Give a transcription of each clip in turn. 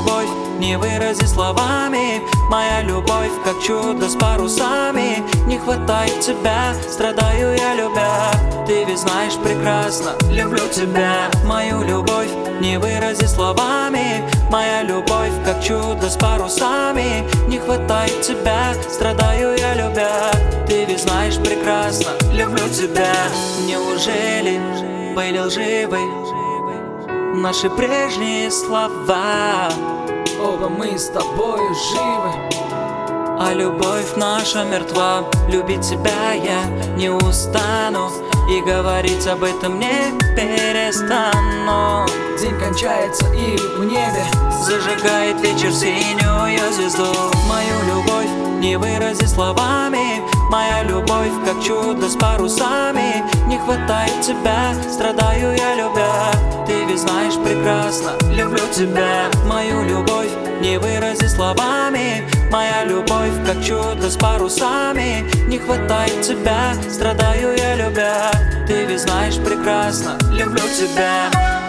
любовь не выразить словами. Моя любовь, как чудо с парусами. Не хватает тебя, страдаю я любя. Ты ведь знаешь прекрасно, люблю тебя. Мою любовь не выразить словами. Моя любовь, как чудо с парусами. Не хватает тебя, страдаю я любя. Ты ведь знаешь прекрасно, люблю тебя. Неужели были лживы наши прежние слова? Оба мы с тобою живы, а любовь наша мертва. Любить тебя я не устану, и говорить об этом не перестану. День кончается и в небе зажигает вечер синюю звезду. Мою любовь не выразить словами. Моя любовь, как чудо с парусами. Не хватает тебя, страдаю я любя. Ты ведь знаешь прекрасно, люблю тебя. Мою любовь не выразить словами. Моя любовь, как чудо с парусами. Не хватает тебя, страдаю я любя. Ты ведь знаешь прекрасно, люблю тебя.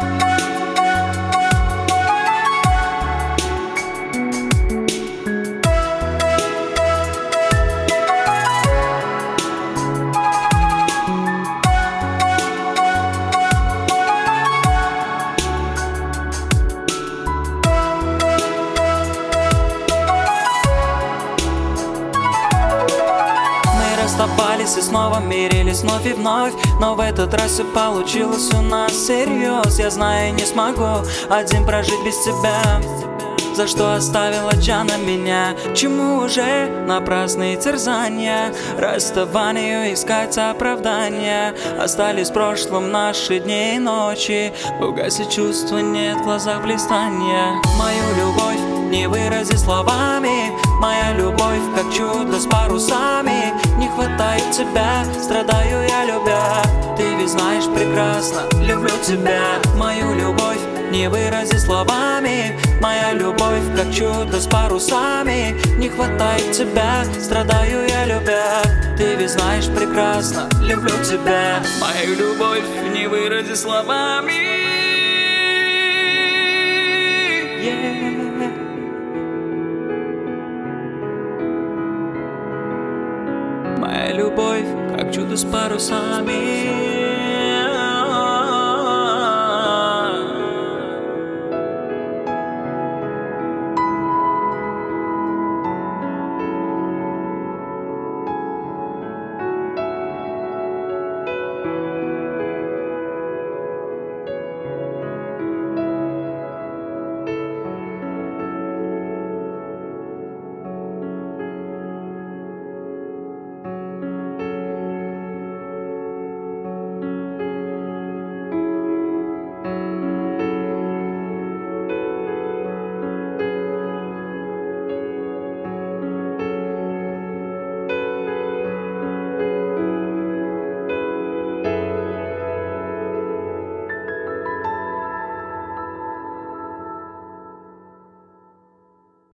Расставались и снова мирились вновь и вновь. Но в этот раз все получилось у нас всерьез. Я знаю, не смогу один прожить без тебя. За что оставила Джана меня? Чему уже напрасные терзания? Расставанию искать оправдания. Остались в прошлом наши дни и ночи. Угасли чувства, нет в глазах блистания. Мою любовь не выразить словами. Моя любовь, как чудо с парусами. Не хватает тебя, страдаю я любя. Ты ведь знаешь прекрасно, люблю тебя. Мою любовь не выразить словами. Моя любовь, как чудо с парусами. Не хватает тебя, страдаю я любя. Ты ведь знаешь прекрасно, люблю тебя. Мою любовь не выразить словами. Моя любовь, как чудо с парусами.